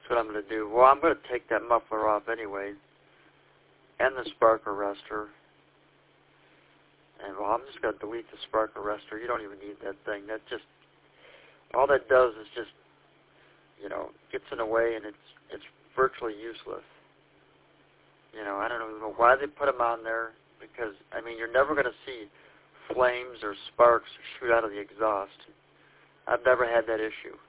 That's what I'm going to do. Well, I'm going to take that muffler off anyway, and the spark arrestor. And, well, I'm just going to delete the spark arrestor. You don't even need that thing. That just, all that does is just, you know, gets in the way, and it's virtually useless. You know, I don't even know why they put them on there, because, I mean, you're never going to see flames or sparks shoot out of the exhaust. I've never had that issue.